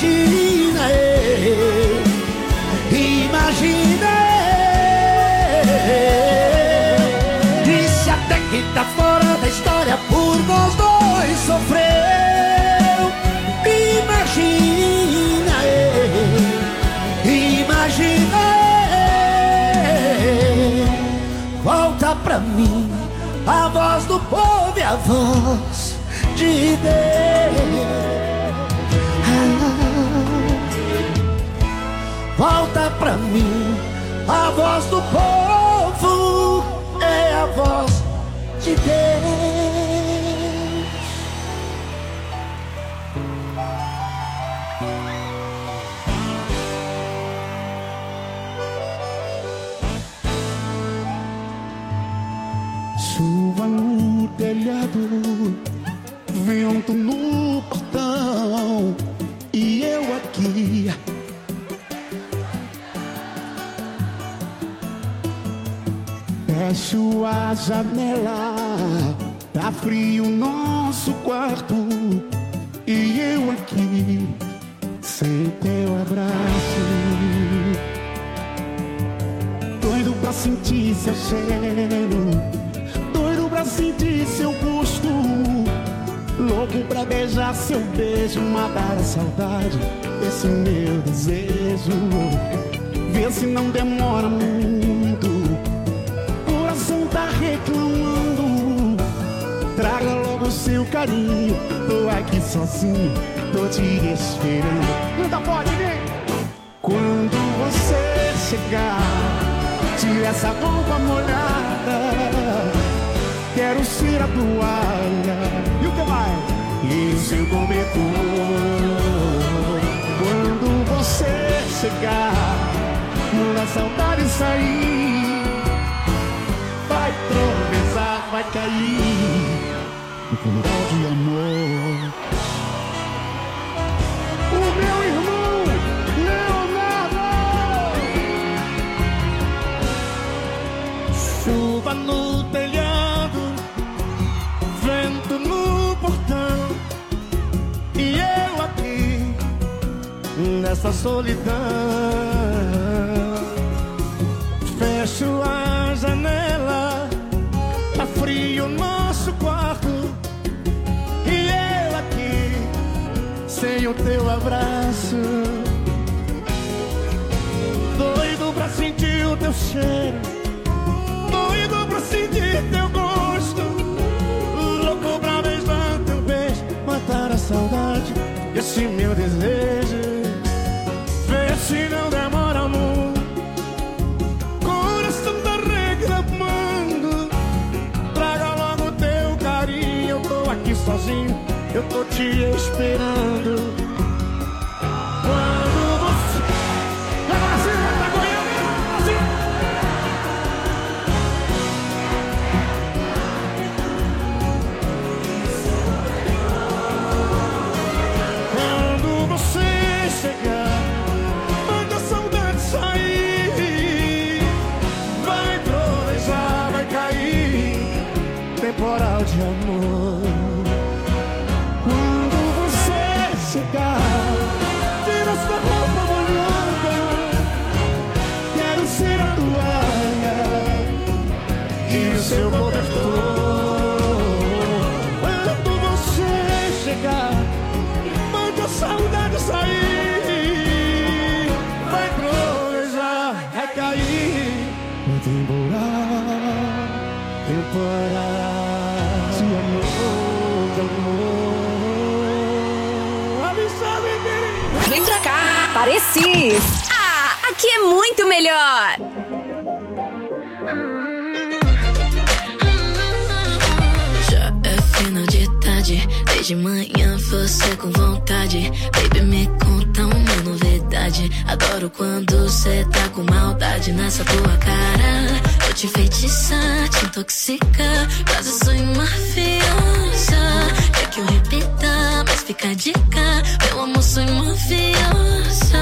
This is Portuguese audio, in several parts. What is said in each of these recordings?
Imagina, imagina. Disse até que tá fora da história, por nós dois sofreu. Imagina, imagina. Volta pra mim a voz do povo e a voz de Deus. Volta pra mim a voz do povo, é a voz de Deus. Chuva no telhado, vento no portão, e eu aqui fecho a janela, tá frio nosso quarto, e eu aqui sem teu abraço, doido pra sentir seu cheiro, doido pra sentir seu gosto, louco pra beijar seu beijo, matar a saudade desse meu desejo. Vê se não demora muito, coração tá reclamando. Traga logo seu carinho, tô aqui sozinho, tô te esperando. Não dá pode, né? Quando você chegar, tira essa roupa molhada, quero ser a toalha e o que mais? E o seu cobertor. Quando você chegar, a saudade sair, vai tropeçar, vai cair no funeral de amor. O meu irmão Leonardo. Chuva no telhado, vento no portão, e eu aqui nessa solidão. Fecho a janela, tá frio nosso quarto, e eu aqui sem o teu abraço, doido pra sentir o teu cheiro, doido pra sentir teu gosto, louco pra beijar teu beijo, matar a saudade desse meu desejo. Vê se não demora muito, coração tá reclamando. Traga logo teu carinho, eu tô aqui sozinho, eu tô te esperando. Quando você... Agora sim, tá correndo, assim. Quando você chegar, manda a saudade sair, vai trovejar, vai cair temporal de amor. Quando você chegar, tira essa roupa molhada, quero ser a toalha E o seu cobertor. Quando você chegar, Manda a saudade sair, vai trovejar, vai cair no temporal, temporal de amor, de amor. Alexandre Pires. Vem pra cá, Parecis. Ah, aqui é muito melhor. Já é final de tarde, desde manhã você com vontade. Baby, me conta uma novidade. Adoro quando cê tá com maldade nessa tua cara. Vou te enfeitiçar, te intoxicar, quase sou uma fiança. Quer que eu repita, mas fica a dica, meu amor, sou uma fiança.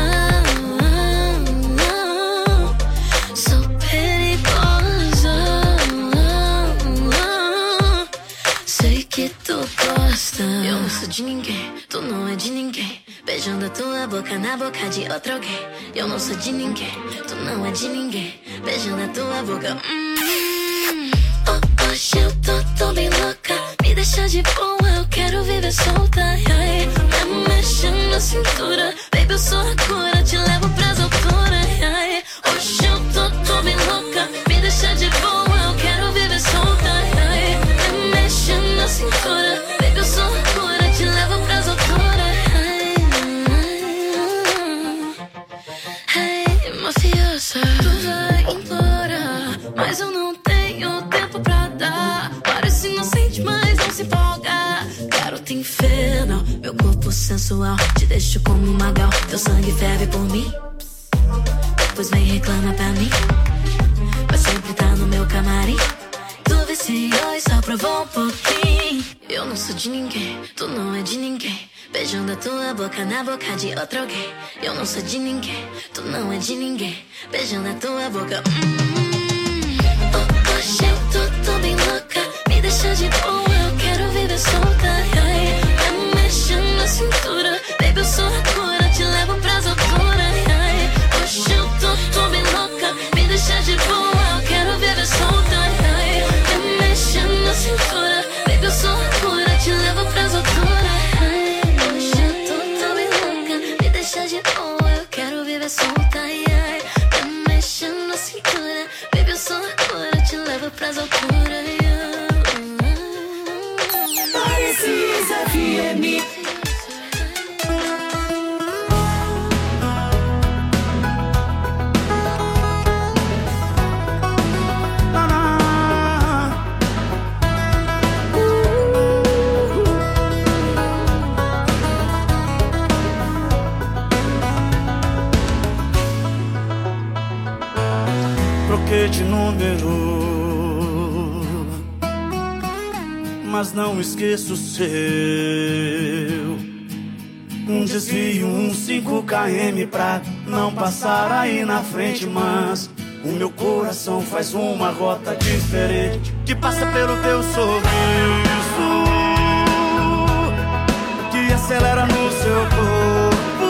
Sou perigosa, sei que tu gosta. Eu não sou de ninguém, tu não é de ninguém. Beijando a tua tua boca na boca de outro alguém. Eu não sou de ninguém, tu não é de ninguém. Beijando a tua boca. Hoje eu tô bem louca. Me deixa de boa, eu quero viver solta. Ai, me mexendo na cintura. Baby, eu sou a cura, te levo pras alturas. Ai, hoje eu tô bem louca. Me deixa de boa, eu quero viver solta. Ai, me mexendo na cintura. Baby, eu sou a cura, te levo pras alturas. Ai, mafiosa, tu vai implorar, mas eu não tenho tempo pra dar. Parece inocente, mas não se empolga. Garota infernal, meu corpo sensual, te deixo como um magal. Teu sangue ferve por mim, depois vem reclama pra mim. Vai sempre tá no meu camarim. Tu viciou e só provou um pouquinho. Eu não sou de ninguém, tu não é de ninguém. Beijando a tua boca na boca de outro alguém. Eu não sou de ninguém, tu não é de ninguém. Beijando a tua boca. Hoje eu tô bem louca. Me deixa de boa, eu quero viver solta. Ai, me mexendo na cintura. Baby, eu sou a cura, te levo pras alturas. Ai, hoje eu tô bem louca. Me deixa de boa, eu quero viver solta. Ai, me mexendo na cintura. Baby, eu sou a cura, te levo pras alturas. Ai, hoje eu tô bem louca. Me deixa de boa, eu quero viver solta. Ai, me mexendo na cintura. Baby, eu sou a cura, te levo pras alturas. Precisa FM. Troquei de número, mas não esqueço o seu. Um desvio, 5 km pra não passar aí na frente, mas o meu coração faz uma rota diferente, que passa pelo teu sorriso, que acelera no seu corpo.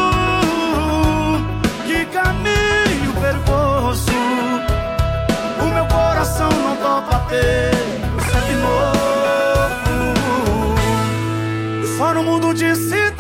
Que caminho perigoso, o meu coração não topa ter sempre novo. Só no mundo de cidade,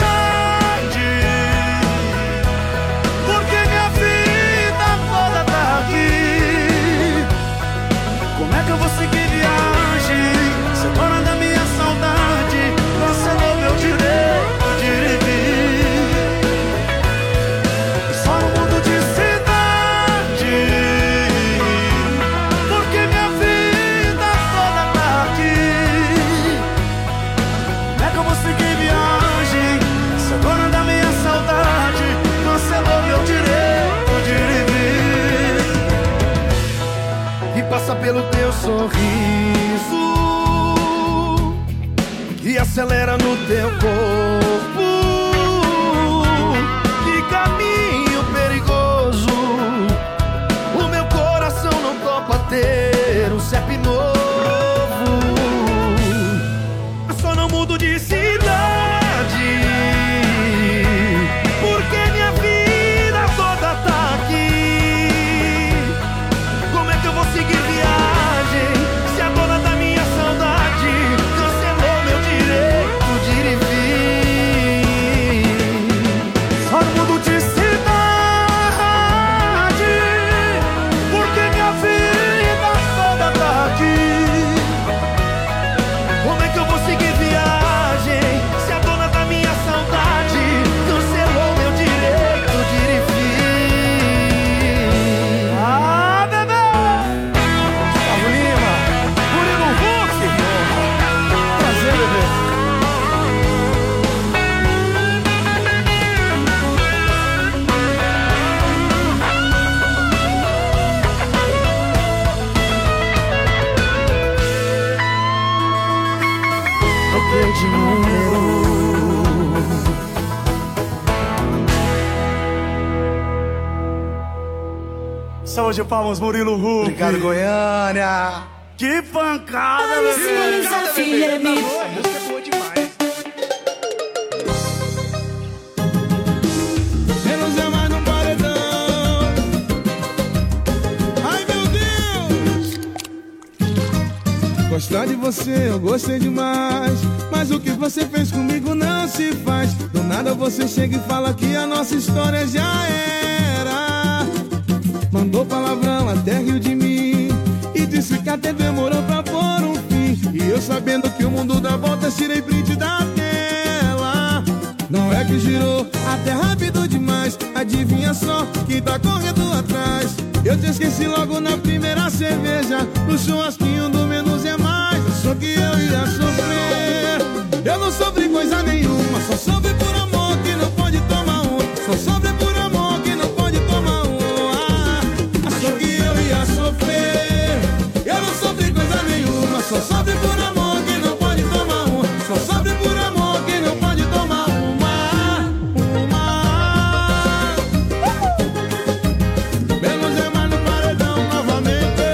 porque minha vida toda tá aqui. Como é que eu vou seguir viagem? Você dona da minha saudade, cancelou meu direito de vir. Só no mundo de cidade, porque minha vida toda tá aqui. Como é que eu vou seguir viagem? Se a dona da minha saudade cancelou meu direito de vir. E passa pelo teu sorriso, que acelera no teu corpo. Que caminho perigoso, o meu coração não topa ter um CEP novo. Eu só não mudo de cidade, porque minha vida toda tá aqui. Como é que eu vou seguir viagem se a dona da minha saudade cancelou meu direito de ir e vir? Só não mudo de cidade, porque minha vida toda tá aqui. Como é que eu vou seguir viagem se a dona da minha saudade cancelou meu direito de ir e vir? Ah, bebê! Gustavo Lima, Murilo Huck. Prazer, bebê. Troquei de número. Salve de palmas, Murilo Huck. Obrigado, Goiânia. Que pancada, bebê. Precisa FM. Essa música é boa demais. Gostar de você eu gostei demais, mas o que você fez comigo não se faz. Do nada você chega e fala que a nossa história já era. Mandou palavrão até riu de mim e disse que até demorou pra pôr um fim. E eu sabendo que o mundo dá voltas, tirei print da tela. Não é que girou até rápido demais, adivinha só quem tá correndo atrás. Eu te esqueci logo na primeira cerveja, no churrasquinho do menos é mais. Achou que eu ia sofrer, eu não sofri coisa nenhuma. Só sofri por amor que não pode tomar um. Só sofri por amor que não pode tomar um. Achou que eu ia sofrer, eu não sofri coisa nenhuma. Só sofri por amor que não pode tomar um. Só sofri por amor que não pode tomar uma. Menos é mais no paredão novamente.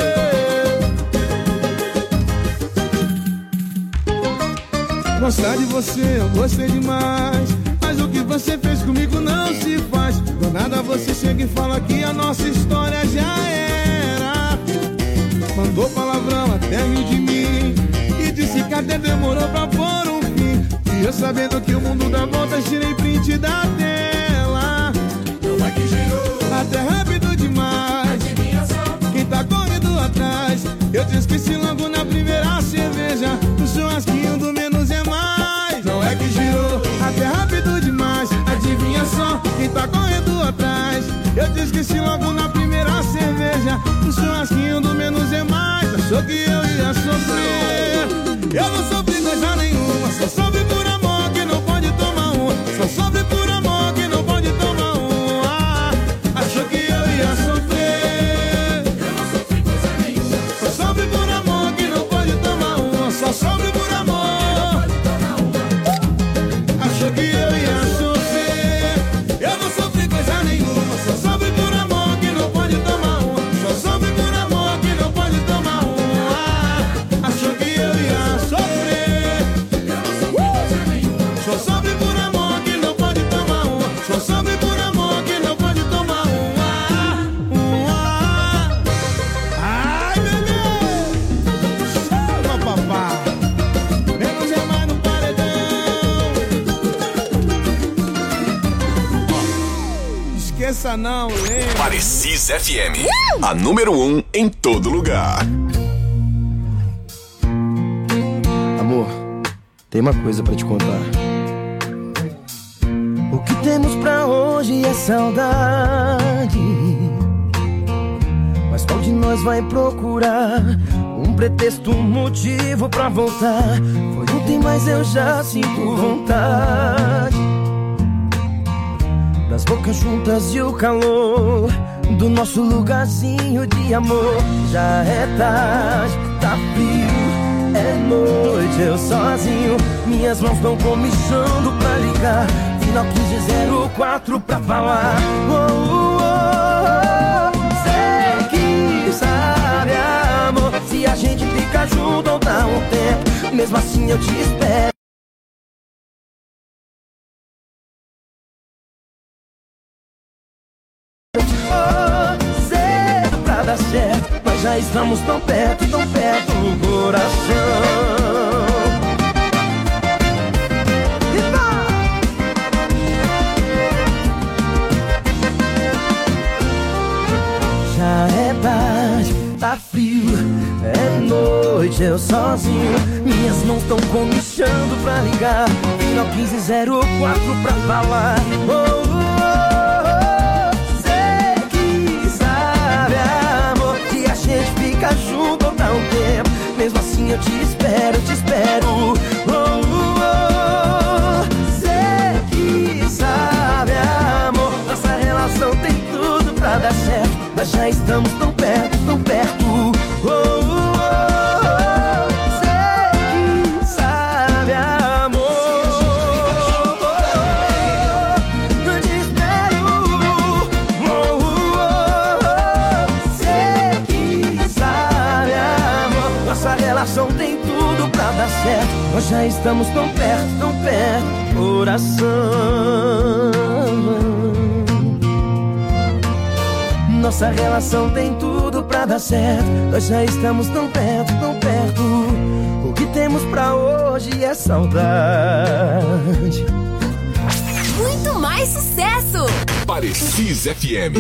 Gostar de você eu gostei demais, mas o que você fez comigo não se faz. Do nada você chega e fala que a nossa história já era. Mandou palavrão até riu de mim e disse que até demorou pra pôr um fim. E eu sabendo que o mundo dá voltas, tirei print da tela. Não é que girou até rápido demais, quem tá correndo atrás. Eu te esqueci logo na primeira cerveja, no churrasquinho do menos é mais. Não é que girou até rápido demais, adivinha só quem tá correndo atrás. Eu te esqueci logo na primeira cerveja, no churrasquinho do menos é mais. Achou que eu ia sofrer, eu não sofri coisa nenhuma. Só sofri por amor que não pode tomar um. Só sofri por amor que não pode tomar um. Achou que eu ia sofrer, eu não sofri coisa nenhuma. Só sofri por amor que não pode tomar um. Só sofri por amor. Achou que eu ia sofrer, eu não sofri coisa nenhuma. Só sofri por amor que não pode tomar um. Só sofri por amor que não pode tomar um. Achou que eu ia sofrer, eu não sofri coisa nenhuma. Só sofri por amor que não pode tomar um. Só sofri por amor que não pode tomar um. Ai, bebê, chama papá. Menos é mais no paredão. Esqueça não, lembra. Parecis FM, a número 1 em todo lugar. Amor, tem uma coisa pra te contar. O que temos pra hoje é saudade, mas qual de nós vai procurar um pretexto, um motivo pra voltar? Foi ontem, mas eu já sinto vontade das bocas juntas e o calor do nosso lugarzinho de amor. Já é tarde, tá frio, é noite, eu sozinho. Minhas mãos estão comichando pra ligar. Final 1504 pra falar. Sei que sabe, amor, se a gente fica junto ou dá um tempo. Mesmo assim eu te espero. Cedo pra dar certo, mas já estamos tão perto do coração. Já é tarde, tá frio, é noite, eu sozinho. Minhas mãos tão comichando pra ligar. Final 1504 pra falar. Sei que sabe, amor, que a gente fica junto ou dá um tempo. Mesmo assim eu te espero, te espero. Sei que sabe, amor, nossa relação tem tudo pra dar certo, mas já estamos tão perto, tão perto. Sei que sabe, amor, eu te espero. Sei que sabe, amor, nossa relação tem tudo pra dar certo, nós já estamos tão perto, coração. nossa relação tem tudo pra dar certo. Nós já estamos tão perto, tão perto. O que temos pra hoje é saudade. Muito mais sucesso! Parecis FM.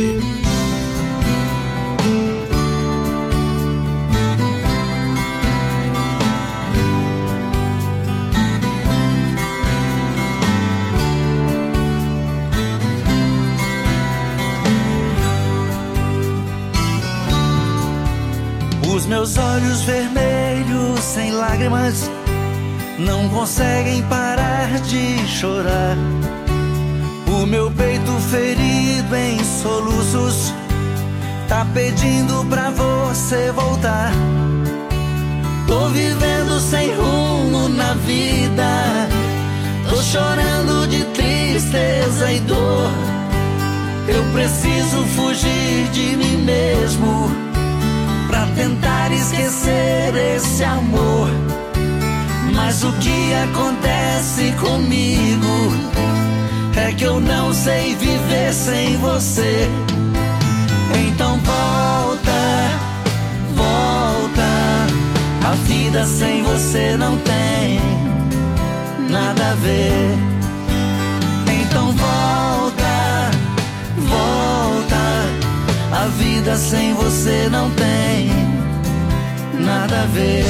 Os meus olhos vermelhos, sem lágrimas, não conseguem parar de chorar. O meu peito ferido em soluços tá pedindo pra você voltar. Tô vivendo sem rumo na vida, tô chorando de tristeza e dor. Eu preciso fugir de mim mesmo pra tentar esquecer esse amor. Mas o que acontece comigo é que eu não sei viver sem você. Então volta, volta. A vida sem você não tem nada a ver. Então volta, volta. A vida sem você não tem nada a ver.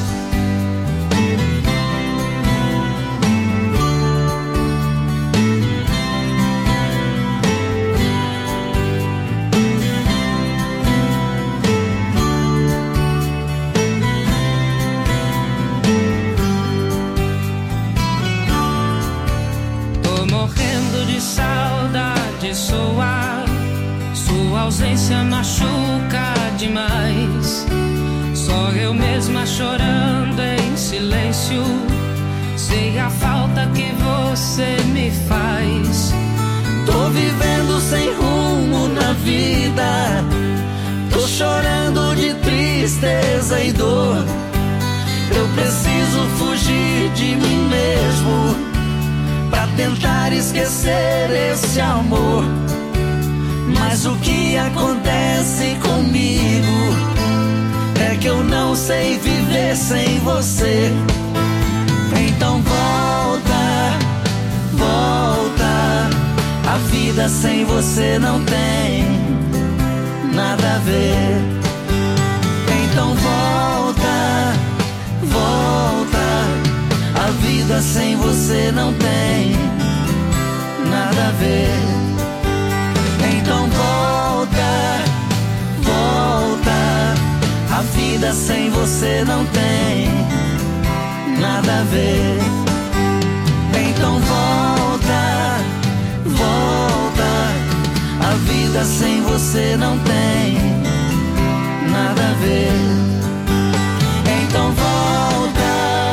Tô morrendo de saudade sua. Sua ausência machuca demais. Só eu mesma chorando em silêncio. Sei a falta que você me faz. Tô vivendo sem rumo na vida, tô chorando de tristeza e dor. Eu preciso fugir de mim mesmo pra tentar esquecer esse amor. Mas o que acontece comigo é que eu não sei viver sem você. Então volta, volta. A vida sem você não tem nada a ver. Então volta, volta. A vida sem você não tem nada a ver. Então volta, volta. A vida sem você não tem nada a ver. Então volta, volta. A vida sem você não tem nada a ver. Então volta.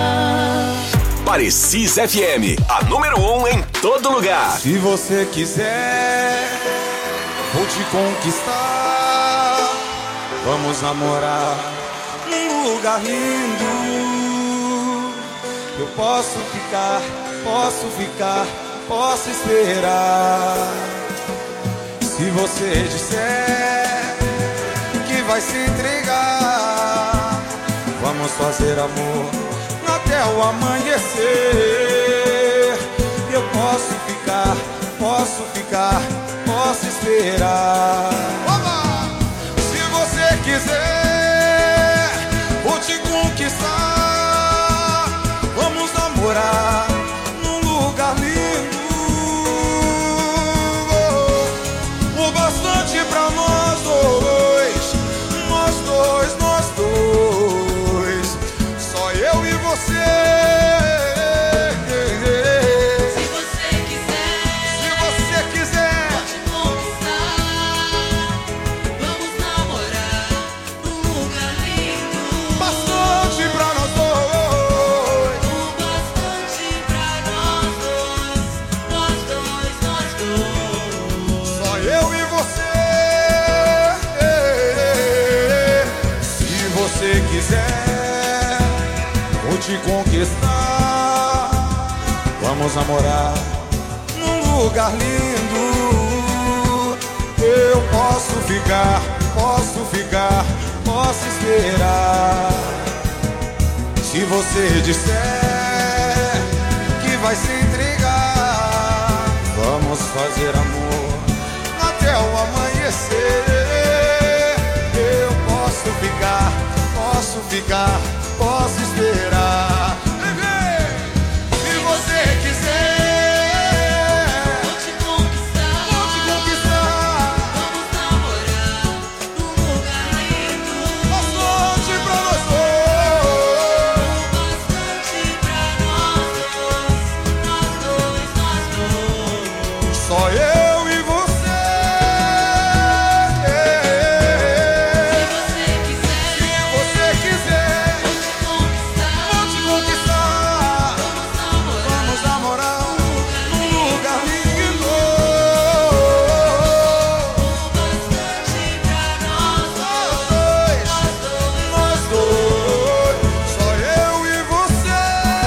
Parecis FM, a número 1 em todo lugar. Se você quiser, vou te conquistar. Vamos namorar num lugar lindo. Eu posso ficar, posso esperar. Se você disser que vai se entregar, vamos fazer amor até o amanhecer. Eu posso ficar, posso esperar. Se você quiser, vou te conquistar. Vamos namorar num lugar lindo. O bastante pra nós dois, nós dois, nós dois. Só eu e você. Te conquistar, vamos namorar num lugar lindo. Eu posso posso esperar. Se você disser que vai se entregar, vamos fazer amor até o amanhecer. Eu posso ficar, posso esperar. Se você quiser, vou te conquistar. Vamos namorar num lugar lindo, bastante pra nós dois, bastante pra nós dois. Só eu e você. Se você quiser, vou te conquistar. Vamos namorar num lugar lindo, bastante pra nós dois. Só eu e você.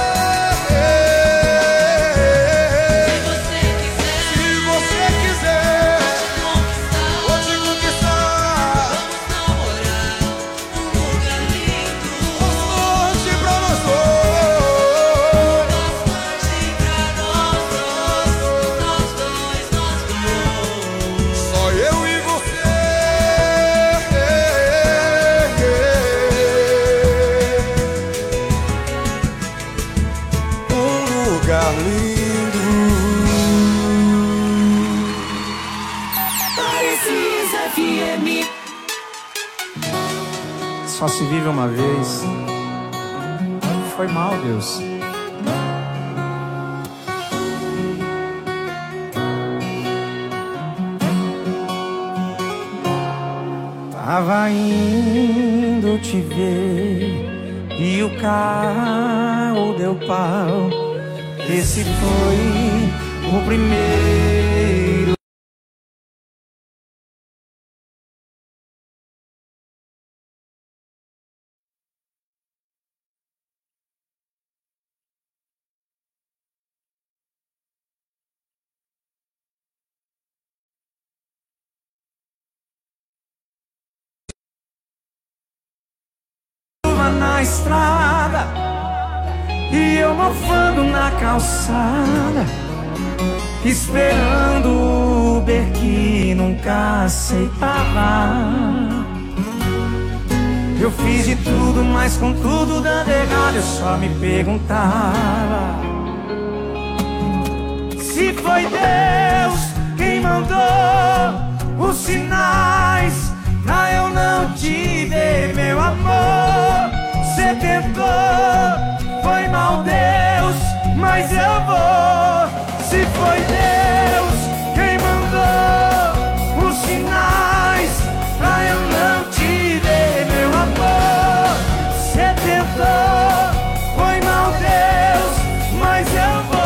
Se você quiser, vou te conquistar. Vamos namorar num lugar lindo, bastante pra nós dois, bastante pra nós dois. Só eu e você. Um lugar lindo. Precisa FM. Só se vive uma vez. Foi mal, Deus. Tava indo te ver e o carro deu pau. Esse foi o primeiro. Na estrada e eu mofando na calçada, esperando o Uber que nunca aceitava. Eu fiz de tudo, mas com tudo dando errado, eu só me perguntava se foi Deus quem mandou os sinais pra eu não te ver, meu amor. Você tentou, foi mal, Deus, mas eu vou. Se foi Deus quem mandou os sinais pra eu não te ver, meu amor. Você tentou, foi mal, Deus, mas eu vou.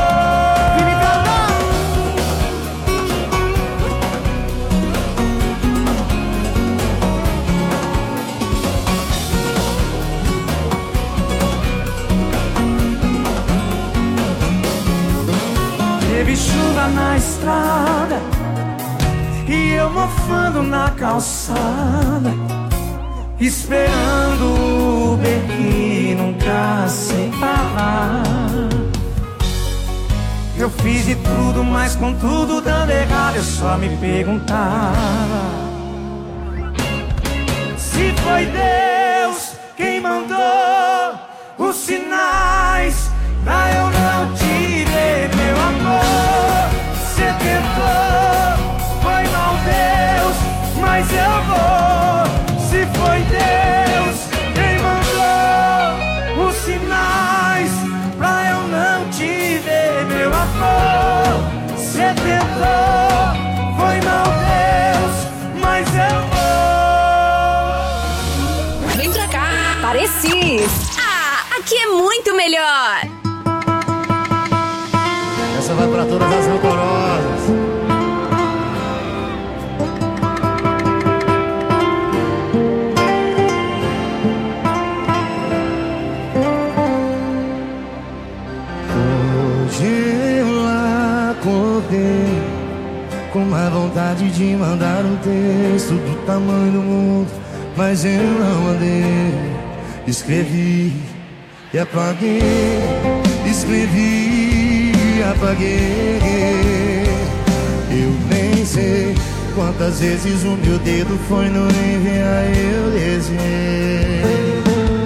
Teve chuva na estrada e eu mofando na calçada, esperando o Uber que nunca aceitava. Eu fiz de tudo, mas com tudo dando errado, eu só me perguntava se foi Deus quem mandou os sinais pra eu não te ver, meu amor. Você tentou, foi mal, Deus, mas eu vou. Se foi Deus quem mandou os sinais pra eu não te ver, meu amor. Você tentou, foi mal, Deus, mas eu vou. Vem pra cá, Parecis. Ah, aqui é muito melhor. Essa vai pra todas as rancorosas. Hoje eu acordei com uma vontade de mandar um texto do tamanho do mundo, mas eu não mandei. Escrevi e apaguei, escrevi e apaguei. Eu nem sei quantas vezes o meu dedo foi no enviar, eu desenhei.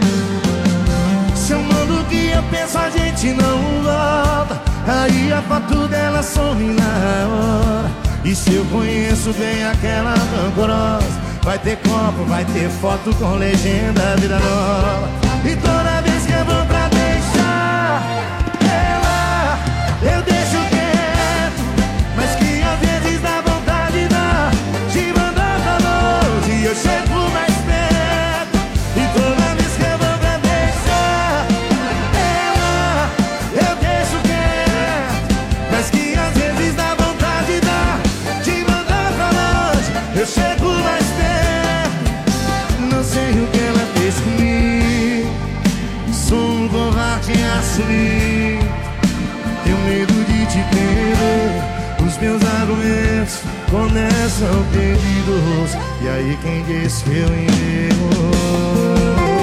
Se eu mando o que eu penso, a gente não volta. Aí a foto dela some na hora. E se eu conheço bem aquela rancorosa, vai ter copo, vai ter foto com legenda, vida nova. E toda vez que eu vou pra deixar ela, eu deixo quieto, mas que às vezes dá vontade de mandar pra longe e eu chego mais perto. E toda vez que eu vou pra deixar ela, eu deixo quieto, mas que às vezes dá vontade de mandar pra longe, eu chego mais perto. Não sei o que ela fez comigo, sou um covarde assumido. Tenho medo de te perder, os meus argumentos começam perdidos. E aí quem disse que eu enguerro?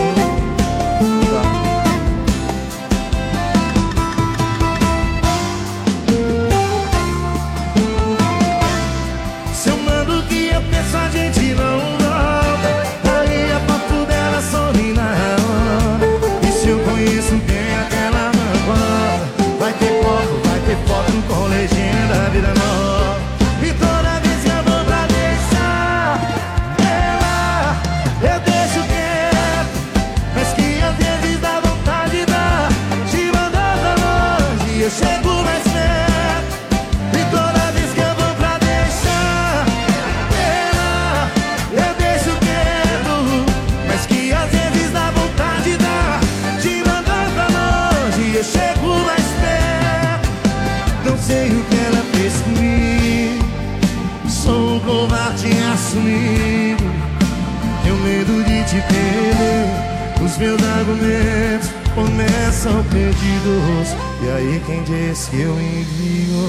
Se eu mando o que eu penso, a gente não volta. Aí a foto dela some na hora. E se eu conheço bem aquela rancorosa, vai ter foto com legenda, vida nova. E toda vez que eu vou pra deixar ela, eu deixo quieto, mas que às vezes dá vontade de mandar pra longe, eu chego mais perto. E toda vez que eu vou pra deixar ela, eu deixo quieto, mas que às vezes dá vontade de mandar pra longe, eu chego mais perto. Não sei o que ela fez comigo, sou um covarde assumido. Tenho medo de te perder, os meus argumentos começam perdidos. E aí quem disse que eu envio?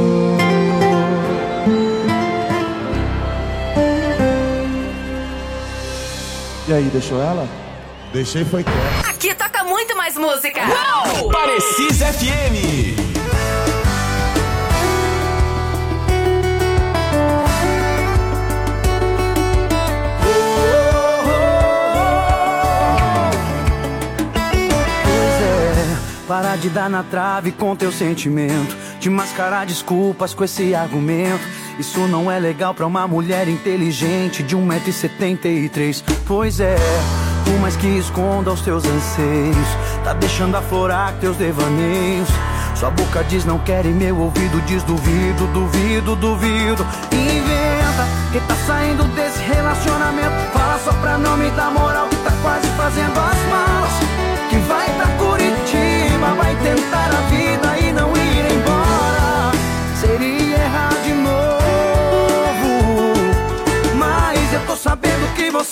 E aí, deixou ela? Deixei, foi quieto. Aqui toca muito mais música. Parecis FM. Para de dar na trave com teu sentimento, de mascarar desculpas com esse argumento. Isso não é legal pra uma mulher inteligente de 1,73 m. Pois é, por mais que esconda os teus anseios, tá deixando aflorar teus devaneios. Sua boca diz não quer e meu ouvido diz duvido, duvido, duvido. Inventa que tá saindo desse relacionamento, fala só pra não me dar moral, que tá quase fazendo as malas, que vai pra Curitiba, vai tentar a vida e não ir embora. Seria errar de novo, mas eu tô sabendo que você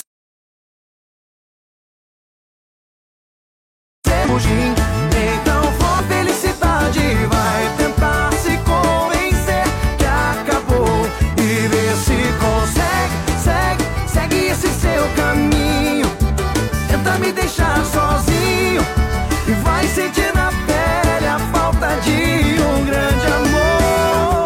fugir. Então for felicidade, vai tentar se convencer que acabou e ver se consegue, segue esse seu caminho. Tenta me deixar sozinho e vai sentir na pele a falta de um grande amor.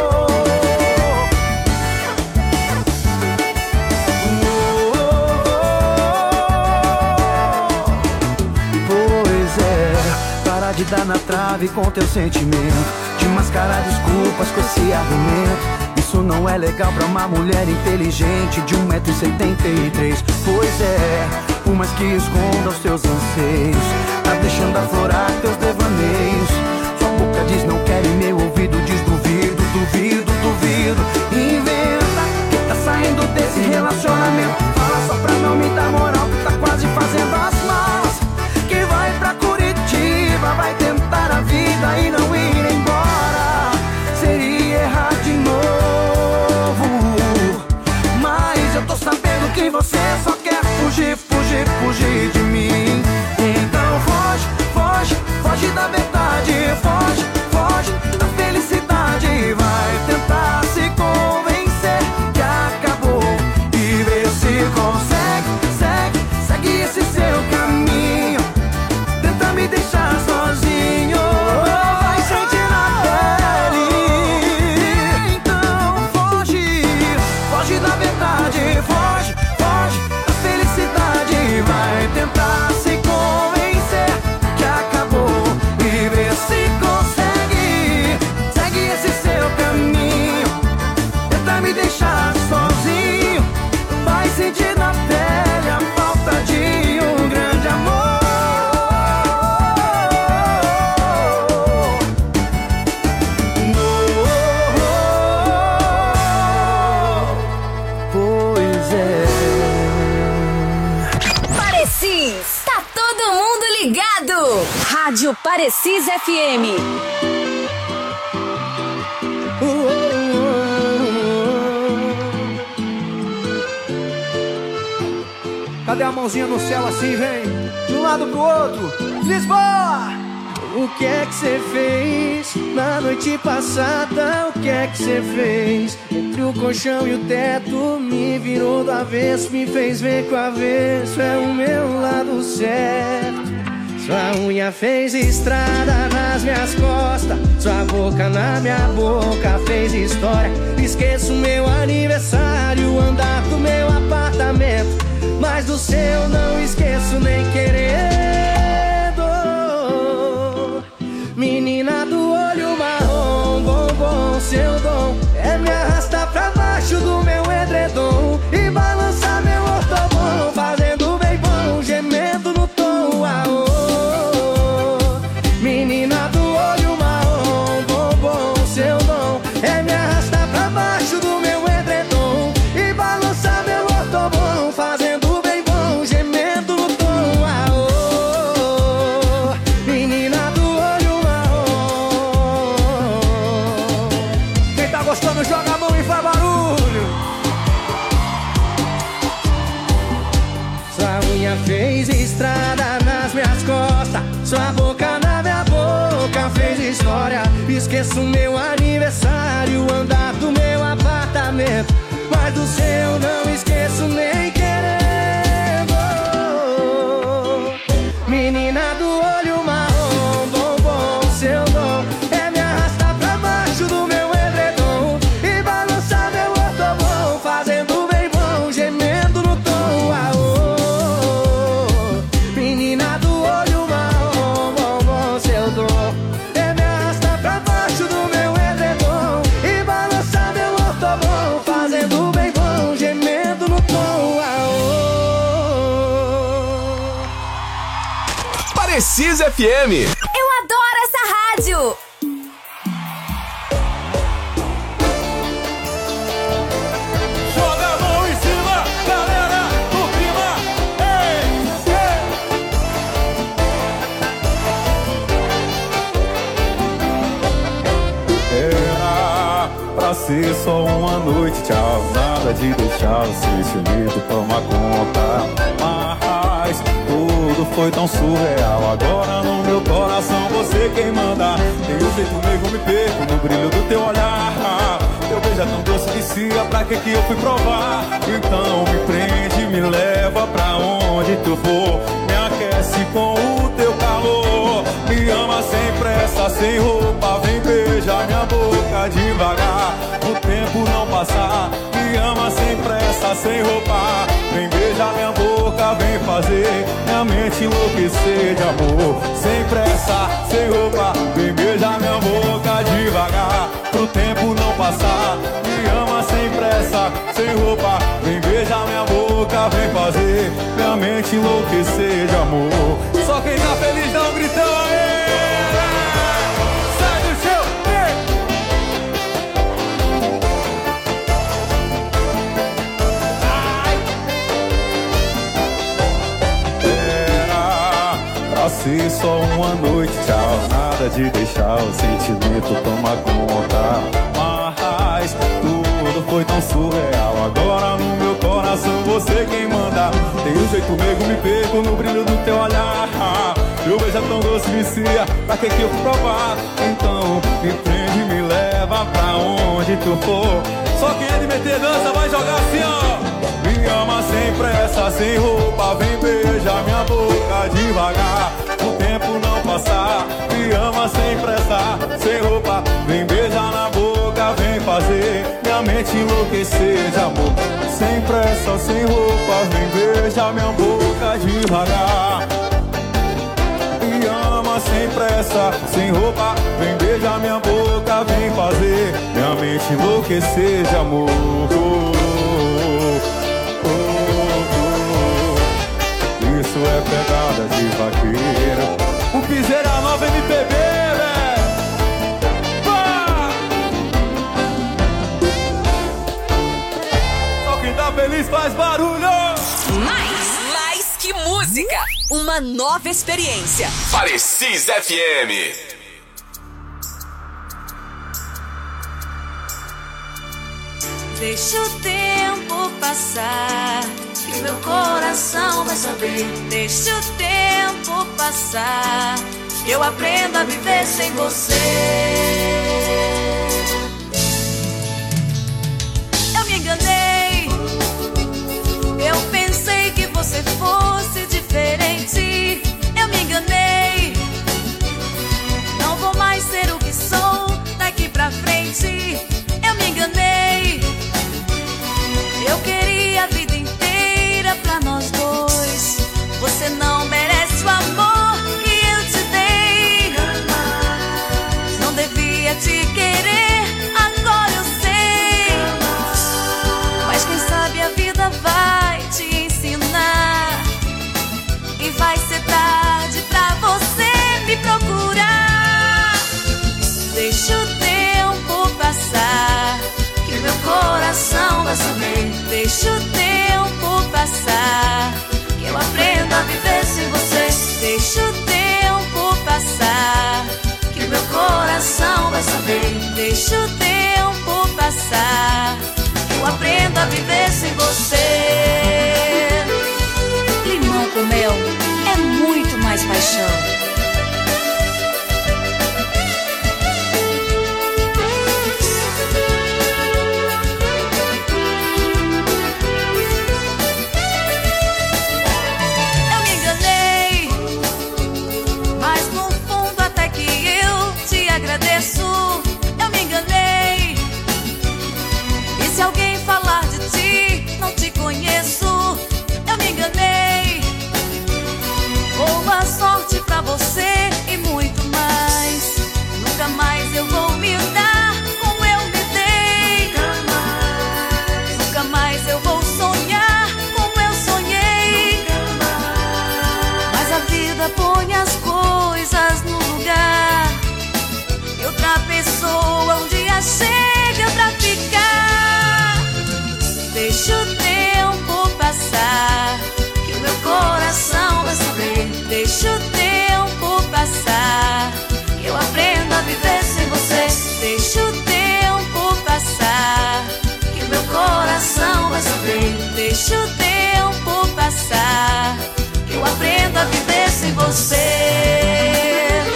Pois é, para de dar na trave com teu sentimento, de mascarar desculpas com esse argumento. Isso não é legal pra uma mulher inteligente de 1,73 m. Pois é, por mais que esconda os teus anseios, tá deixando aflorar teus devaneios. Sua boca diz não quer e meu ouvido diz duvido, duvido, duvido. Inventa que tá saindo desse relacionamento, fala só pra não me dar moral, que tá quase fazendo as malas, que vai pra Curitiba, vai tentar a vida e não ir embora. Seria errar de novo, mas eu tô sabendo que você só quer fugir, fugir, fugir de mim. Então foge, foge, foge da verdade, foge, foge da felicidade, vai tentar se convencer vontade. Foge, foge da felicidade. Vai tentar se convencer que acabou e vê se consegue. Segue esse seu caminho, tenta me deixar sozinho. Vai sentir na pele a falta de um grande amor. Pois é. Parecis, tá todo mundo ligado. Rádio Parecis FM. Cadê a mãozinha no céu assim, vem? De um lado pro outro. Lisboa! O que é que você fez na noite passada? O que é que você fez? Entre o colchão e o teto me virou do avesso, me fez ver que o avesso é o meu lado certo. Sua unha fez estrada nas minhas costas, sua boca na minha boca fez história. Esqueço meu aniversário, andar do meu apartamento, mas do seu não esqueço nem querendo. Menina do olho marrom, bombom, seu dom é me arrastar pra baixo do meu edredom e balançar meu ortobom, fazendo bem bom, gemendo no tom. Menina do olho marrom, bombom, seu dom é me arrastar pra baixo do meu edredom e balançar meu ortobom, fazendo bem bom, gemendo no tom. Menina do olho marrom. Quem tá gostando, joga a mão e faz barulho. Sua unha fez estrada nas minhas costas, sua boca na minha boca fez história. Esqueço meu aniversário, andar do meu apartamento, mas do seu não esqueço nem querendo. Menina do olho marrom, bombom, seu dom é me arrastar pra baixo do meu edredom e balançar meu ortobom, fazendo bem bom, gemendo no tom. Menina do olho marrom, bombom, seu dom é me arrastar pra baixo do meu edredom e balançar meu ortobom, fazendo bem bom, gemendo no tom. Parecis FM. Eu adoro essa rádio. Joga a mão em cima, galera do clima. Ei, Era pra ser só uma noite, tchau. Nada de deixar o sentimento tomar conta. Mas tudo foi tão surreal. Agora no meu coração você quem manda. Tem um jeito mesmo, me perco no brilho do teu olhar. Teu beijo é tão doce, vicia, pra que eu fui provar? Então me prende, me leva pra onde tu for. Me aquece com o teu calor. Me ama sem pressa, sem roupa. Vem beijar minha boca devagar, o tempo não passar. Me ama sem pressa, sem roupa. Vem beijar minha boca, vem fazer minha mente enlouquecer de amor. Sem pressa, sem roupa. Vem beijar minha boca devagar, pro tempo não passar. Me ama sem pressa, sem roupa. Vem beijar minha boca, vem fazer minha mente enlouquecer de amor. Só quem tá feliz dá um gritão aí. Sai do chão, Era pra ser só uma noite, tchau. Nada de deixar o sentimento tomar conta. Mas tudo foi tão surreal. Agora no meu coração você quem manda. Tem um jeito mesmo, me perco no brilho do teu olhar. Meu beijo é tão doce, vicia, pra que eu fui provar? Então me prende, me leva pra onde tu for. Só quem é de meter dança vai jogar assim, ó. Me ama sem pressa, sem roupa. Vem beijar minha boca devagar, o tempo não passar. Me ama sem pressa, sem roupa. Vem beijar na boca, vem fazer minha mente mente enlouquecer de amor. Sem pressa, sem roupa, vem beijar minha boca devagar. Me ama sem pressa, sem roupa, vem beijar minha boca, vem fazer minha mente enlouquecer de amor. Isso é pegada de vaqueiro. O piseira nova MPB, velho. Só quem tá feliz faz barulho. Mais que música, uma nova experiência. Parecis FM. Deixa o tempo passar, que meu coração vai saber. Deixa o tempo passar, que eu aprendo a viver sem você. Eu me enganei, eu pensei que você fosse diferente. Eu me enganei, não vou mais ser o que sou daqui pra frente. Eu me enganei, eu queria a vida inteira pra nós dois. Você não merece o amor que eu te dei. Não devia te querer, agora eu sei. Mas quem sabe a vida vai te ensinar. E vai ser tarde pra você me procurar. Deixa o tempo passar, que meu coração vai saber. Deixa o tempo passar, que eu aprendo a viver sem você. Deixa o tempo passar, que meu coração vai saber. Deixa o tempo passar, que eu aprendo a viver sem você. Limão com mel é muito mais paixão. Eu me enganei. E se alguém falar de ti, não te conheço. Eu me enganei. Boa sorte pra você e muito mais. Nunca mais eu vou me dar como eu me dei. Nunca mais eu vou sonhar como eu sonhei. Mas a vida põe as coisas no lugar. Outra pessoa um dia chega pra ficar. Deixa o tempo passar, que o meu coração vai saber. Deixa o tempo passar, que eu aprendo a viver sem você. Deixa o tempo passar, que o meu coração vai saber. Deixa o tempo passar, que eu aprendo a viver sem você.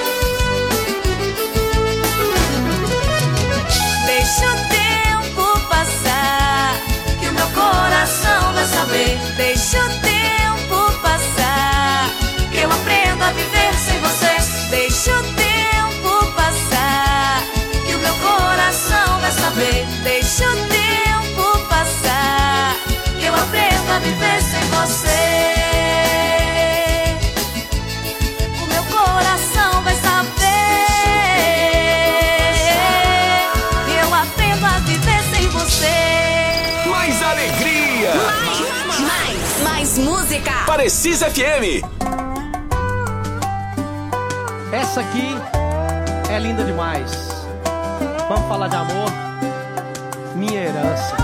Deixa o tempo passar, que o meu coração vai saber. Deixa o tempo passar, que eu aprendo a viver sem você. Deixa o tempo passar, que o meu coração vai saber. Deixa o tempo passar, que eu aprendo a viver sem você. O meu coração vai saber. Mais alegria! Mais música! Parecis FM! Essa aqui é linda demais. Vamos falar de amor? Minha herança.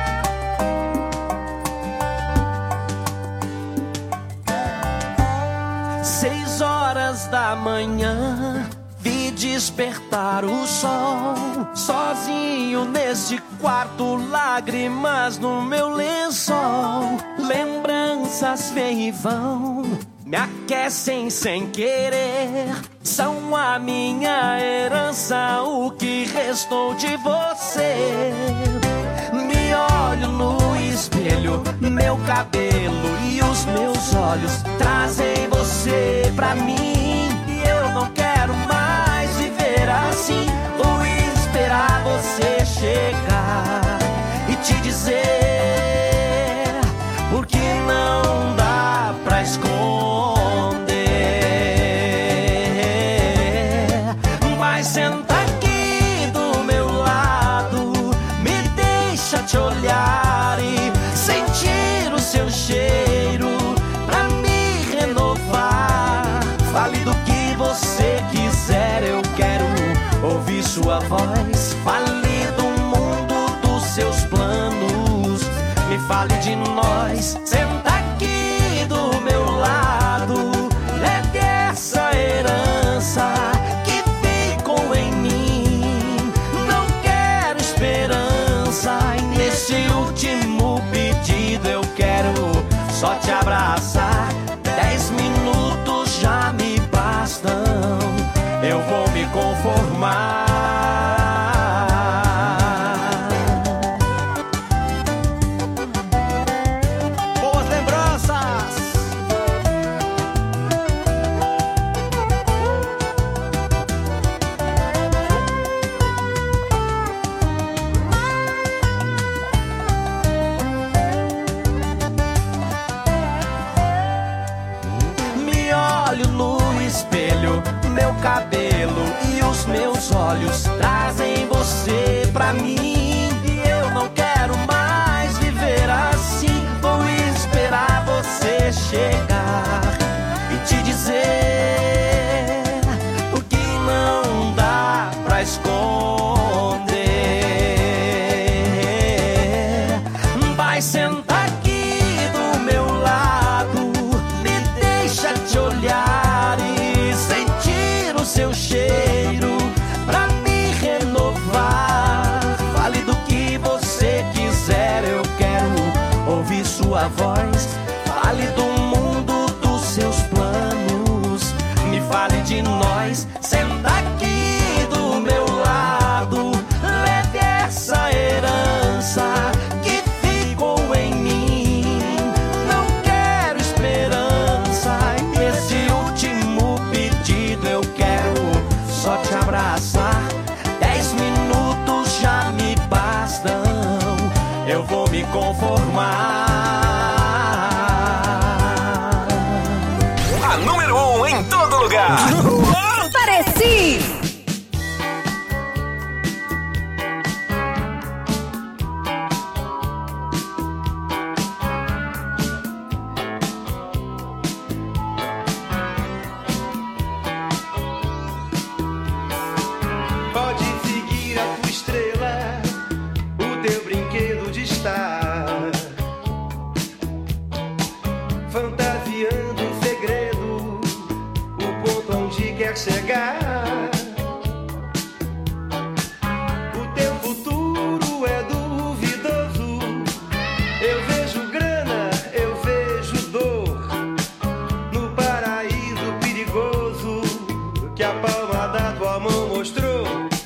Seis horas da manhã, vi despertar o sol. Sozinho neste quarto, lágrimas no meu lençol. Lembranças vêm e vão, me aquecem sem querer. São a minha herança, o que restou de você. Me olho no espelho, meu cabelo e os meus olhos trazem você pra mim. E eu não quero mais viver assim, ou esperar você chegar. fale de nós. Senta aqui do meu lado, leve essa herança que ficou em mim. Não quero esperança, e nesse último pedido eu quero só te abraçar. 10 minutos já me bastam, eu vou me conformar. Boas lembranças. Me olho no espelho, meu cabelo e os meus olhos trazem você pra mim. E eu não quero mais viver assim. Vou esperar você chegar e te dizer o que não dá pra esconder. Vai sentar aqui do meu lado, me deixa te olhar e sentir o seu cheiro pra me renovar. Fale do que você quiser, eu quero ouvir sua voz. Fale do mundo, dos seus planos, me fale de nós. Senta aqui do meu lado, leve essa herança que ficou em mim. Não quero esperança, e esse último pedido eu quero só te abraçar. 10 minutos já me bastam, eu vou me conformar. A número 1 em todo lugar. Pareci! Pode seguir a tua estrela, o teu brinquedo de estar fantasiando um segredo, o ponto onde quer chegar. O teu futuro é duvidoso. Eu vejo grana, eu vejo dor no paraíso perigoso que a palma da tua mão mostrou.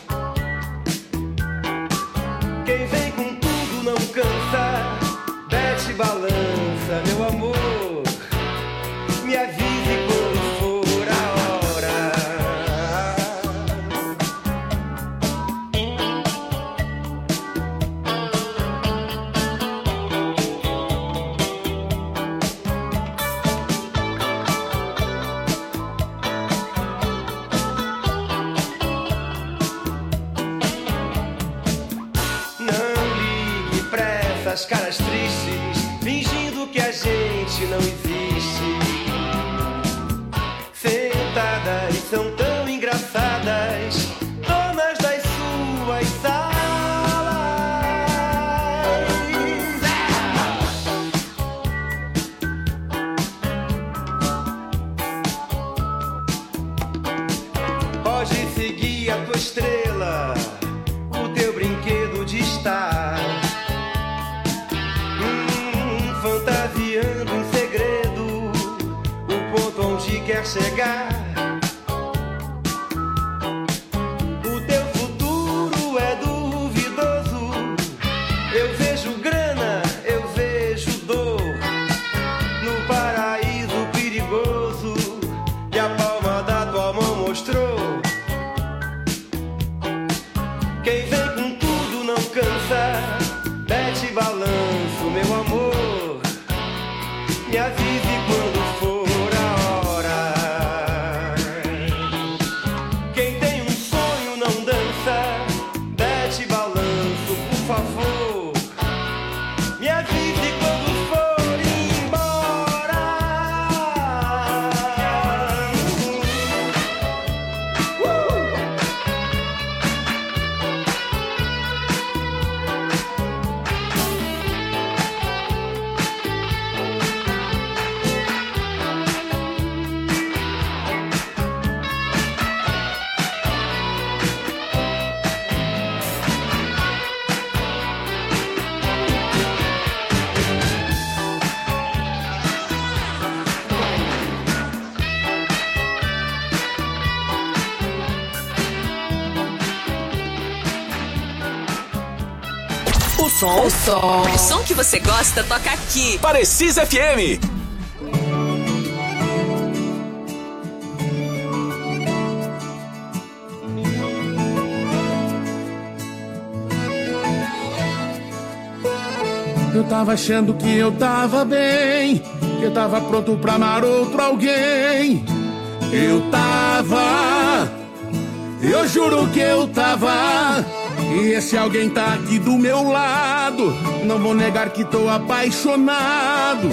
Quem vem com tudo não cansa, desce e balança, meu amor. Me avise quando for a hora. Não ligue pra essas caras tristes, fingindo que a gente não existe. Sentadas são tão engraçadas, donas das suas salas. Pode seguir a tua estrela, o teu brinquedo de estar fantasiando um segredo, o ponto onde quer chegar. O teu futuro é duvidoso. Eu vejo grana, eu vejo dor no paraíso perigoso que a palma da tua mão mostrou. Quem vem com tudo não cansa, mete balanço, meu amor. Me avise quando for a hora. Quem tem um sonho não dança, mete balanço, por favor. Me avise quando for embora. som. O som que você gosta toca aqui. Precisa FM. Eu tava achando que eu tava bem, que eu tava pronto pra amar outro alguém. Eu juro que eu tava. E esse alguém tá aqui do meu lado. Não vou negar que tô apaixonado.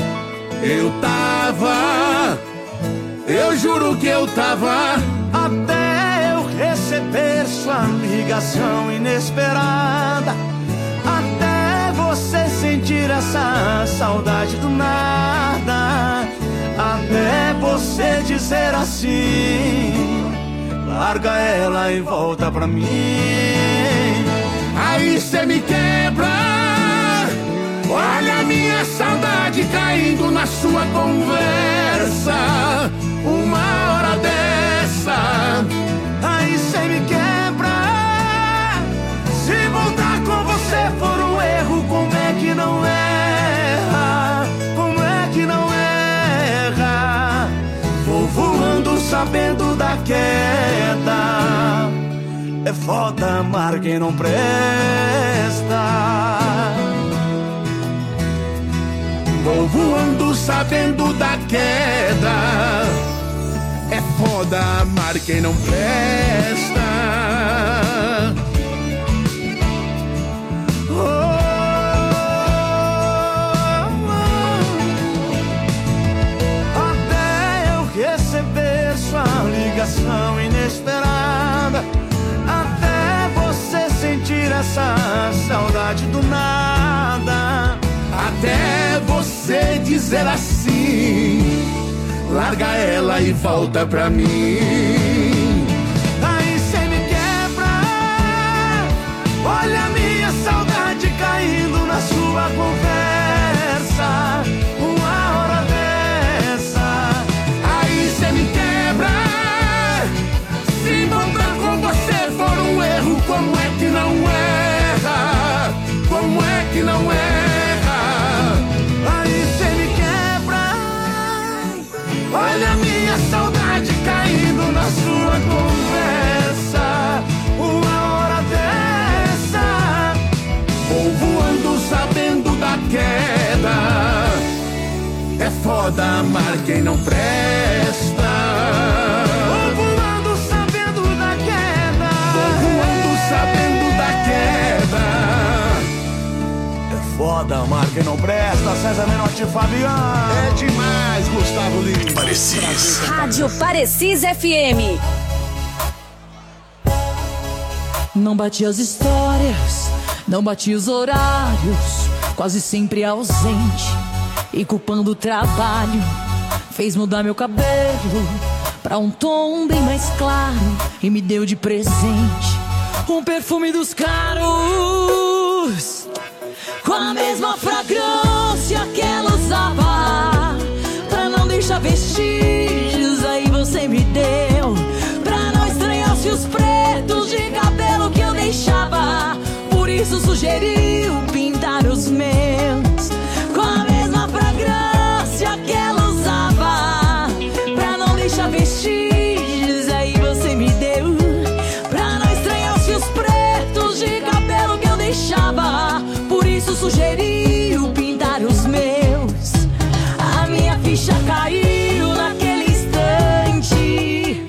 Eu juro que eu tava. Até eu receber sua ligação inesperada, até você sentir essa saudade do nada, até você dizer assim: larga ela e volta pra mim. Aí cê me quebra. Olha a minha saudade caindo na sua conversa. Uma hora dessa. Aí cê me quebra. Se voltar com você for um erro, como é que não erra? Como é que não erra? Vou voando sabendo da queda. É foda amar quem não presta. Vou voando sabendo da queda. É foda amar quem não presta. Até eu receber sua ligação inesperada, até você sentir essa saudade do nada, até você dizer assim: larga ela e volta pra mim. Aí cê me quebra. Olha a minha saudade caindo na sua conversa. Uma hora dessa. Aí cê me quebra. Se voltar com você for um erro, como é que não erra? Como é que não erra? Aí cê me quebra. Olha a minha saudade caindo na sua conversa. Uma hora dessa. Vou voando sabendo da queda. É foda amar quem não presta. Vou voando sabendo da queda. Vou voando sabendo da queda. É foda amar quem não presta. César Menotti e Fabiano. É demais, Gustavo Lima. Parecis. Rádio Parecis FM. Não bati as histórias, não bati os horários, quase sempre ausente e culpando o trabalho. Fez mudar meu cabelo pra um tom bem mais claro e me deu de presente um perfume dos caros, com a mesma fragrância que ela usava, pra não deixar vestígios. Aí você me deu, pra não estranhar os fios pretos de cabelo que eu deixava. Por isso sugeriu pintar os meus com a mesma fragrância que ela usava, pra não deixar vestígios. Aí você me deu, pra não estranhar os fios pretos de cabelo que eu deixava. Por isso sugeriu pintar os meus. A minha ficha caiu naquele instante.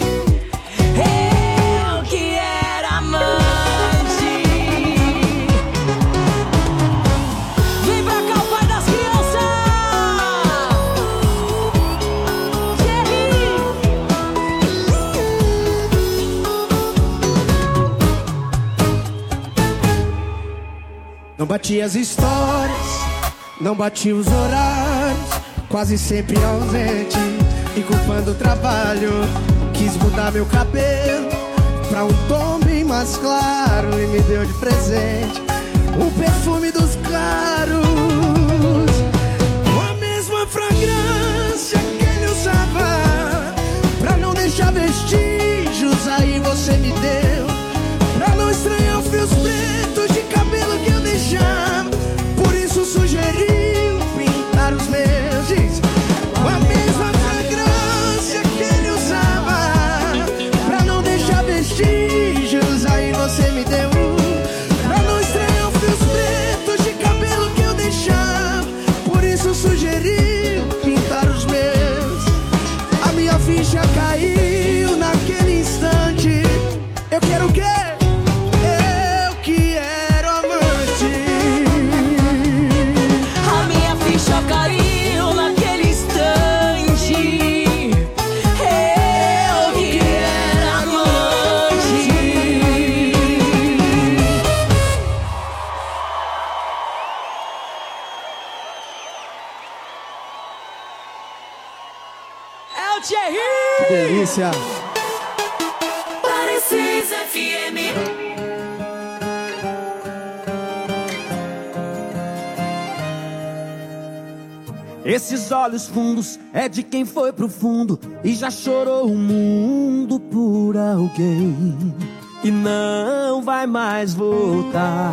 Eu que era amante. Vem pra cá o pai das crianças. Não bati as histórias, não bati os horários, quase sempre ausente e culpando o trabalho. Quis mudar meu cabelo pra um tom bem mais claro e me deu de presente o perfume dos caros, com a mesma fragrância que ele usava, pra não deixar vestígios. Aí você me deu, pra não estranhar os fios pretos de cabelo que eu deixava. Thierry! Que delícia! Parecis FM. Esses olhos fundos é de quem foi pro fundo e já chorou o mundo por alguém e não vai mais voltar.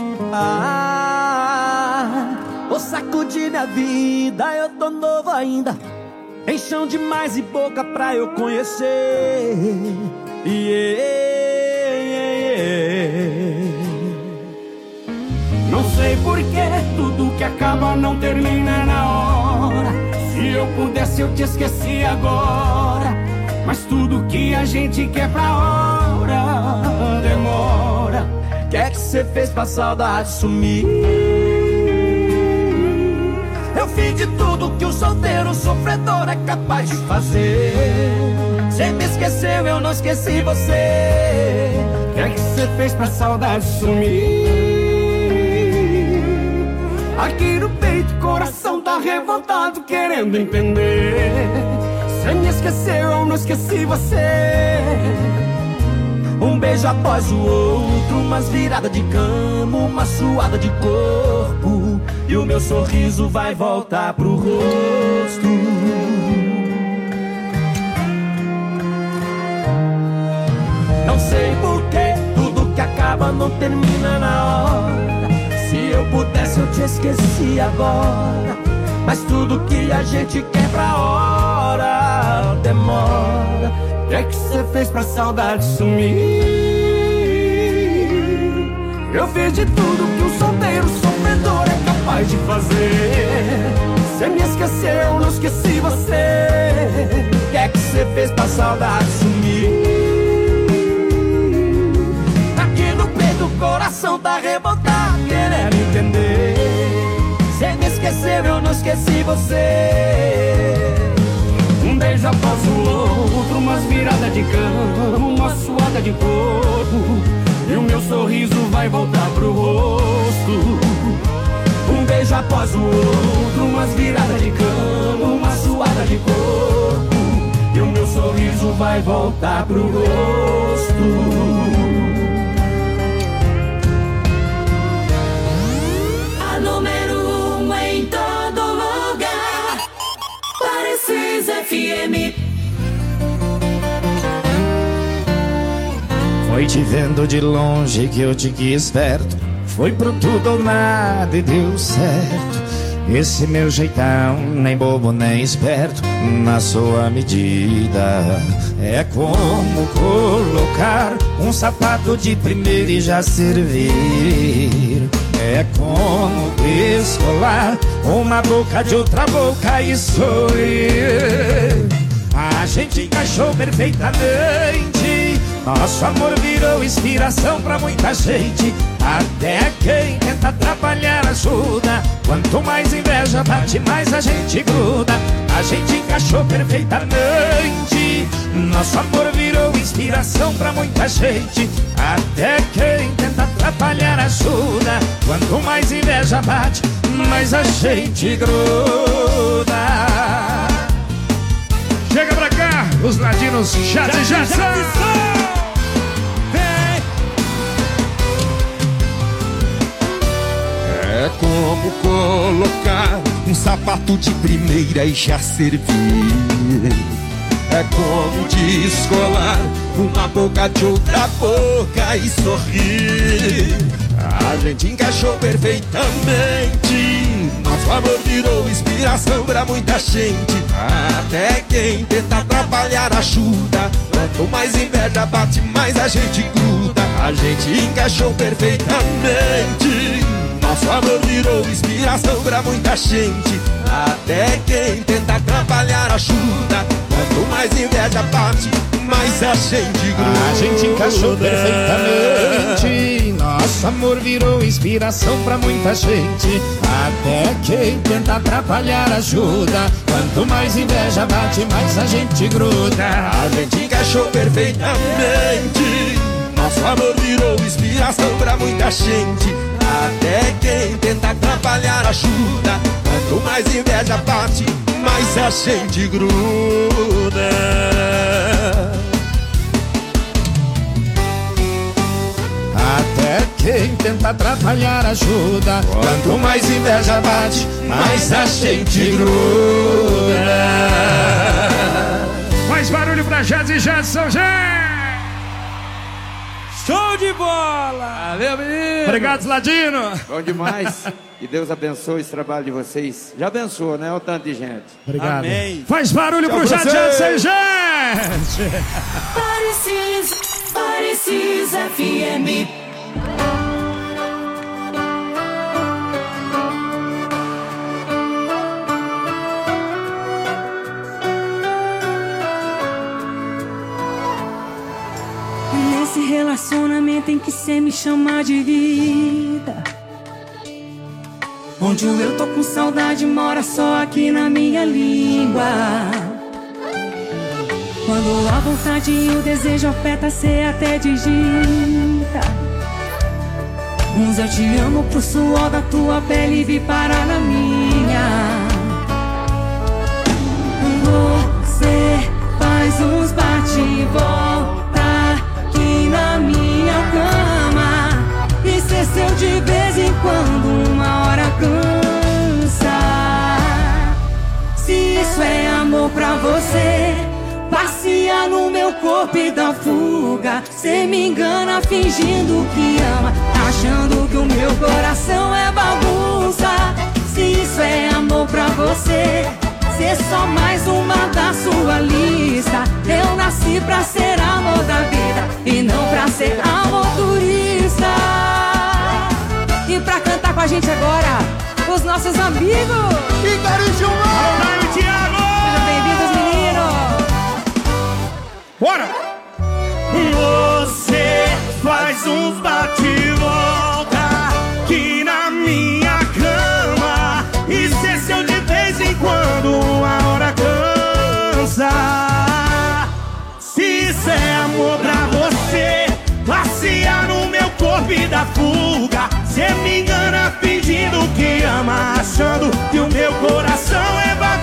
Vou sacudir minha vida, eu tô novo ainda. Tem chão demais e boca pra eu conhecer. Não sei porquê, tudo que acaba não termina na hora. Se eu pudesse eu te esqueci agora, mas tudo que a gente quer pra hora demora. Que é que cê fez pra saudade sumir? Eu fiz de tudo que um solteiro sofredor é capaz de fazer. Cê me esqueceu, eu não esqueci você. Que é que cê fez pra saudade sumir? Aqui no peito, coração tá revoltado, querendo entender. Cê me esqueceu, eu não esqueci você. Um beijo após o outro, umas viradas de cama, uma suada de corpo, e o meu sorriso vai voltar pro rosto. Não sei porquê, tudo que acaba não termina na hora. Se eu pudesse eu te esqueci agora, mas tudo que a gente quer pra hora demora. O que é que cê fez pra saudade sumir? Eu fiz de tudo que um solteiro sofredor é capaz de fazer. Cê me esqueceu, eu não esqueci você. O que é que cê fez pra saudade sumir? Aqui no peito o coração tá revoltado, querendo entender. Cê me esqueceu, eu não esqueci você. Um beijo após o outro, umas viradas de cama, uma suada de corpo, e o meu sorriso vai voltar pro rosto. Um beijo após o outro, umas viradas de cama, uma suada de corpo, e o meu sorriso vai voltar pro rosto. A número 1 em todo lugar. Parecis FM. Foi te vendo de longe que eu te quis perto. Foi pro tudo ou nada e deu certo. Esse meu jeitão, nem bobo nem esperto, na sua medida. É como colocar um sapato de primeira e já servir. É como descolar uma boca de outra boca e sorrir. A gente encaixou perfeitamente. Nosso amor virou inspiração pra muita gente. Até quem tenta atrapalhar ajuda. Quanto mais inveja bate, mais a gente gruda. A gente encaixou perfeitamente. Nosso amor virou inspiração pra muita gente. Até quem tenta atrapalhar ajuda. Quanto mais inveja bate, mais a gente gruda. Chega pra cá, os ladinos Jackson. É como colocar um sapato de primeira e já servir. É como descolar uma boca de outra boca e sorrir. A gente encaixou perfeitamente. Nosso amor virou inspiração pra muita gente. Até quem tenta atrapalhar ajuda. Quanto mais inveja bate, mais a gente gruda. A gente encaixou perfeitamente. Nosso amor virou inspiração pra muita gente. Até quem tenta atrapalhar ajuda. Quanto mais inveja bate, mais a gente gruda. A gente encaixou perfeitamente. Nosso amor virou inspiração pra muita gente. Até quem tenta atrapalhar ajuda. Quanto mais inveja bate, mais a gente gruda. A gente encaixou perfeitamente. Nosso amor virou inspiração pra muita gente. Até quem tenta atrapalhar ajuda. Quanto mais inveja bate, mas a gente gruda. Até quem tenta atrapalhar ajuda. Quanto mais inveja bate, mais a gente gruda. Mais barulho pra Jazzy Jackson, gente! Show de bola! Valeu, menino! Obrigado, Ladino! Bom demais. Que Deus abençoe esse trabalho de vocês. Já abençoou, né? O tanto de gente. Obrigado. Amém. Faz barulho pro Jazzy Jackson, gente! Parecis FM. Nesse relacionamento em que cê me chama de vida, onde o eu tô com saudade mora só aqui na minha língua. Quando a vontade e o desejo aperta, cê até digita. Uns eu te amo pro suor da tua pele e vi parar na minha. Você faz uns bate e volta aqui na minha cama. Esqueceu de vez em quando, uma hora cansa. Se isso é amor pra você, passeia no meu corpo e dá fuga. Cê me engana fingindo que ama, achando que o meu coração é bagunça. Se isso é amor pra você, ser só mais uma da sua lista. Eu nasci pra ser amor da vida e não pra ser amor turista. E pra cantar com a gente agora, os nossos amigos Igor e Gilmar, Alô, Thiago! Sejam bem-vindos, meninos. Bora! Você faz uns bate e volta aqui na minha cama. Esqueceu de vez em quando, uma hora cansa. Se isso é amor pra você, passear no meu corpo e dar fuga. Cê me engana fingindo que ama, achando que o meu coração é bagunça.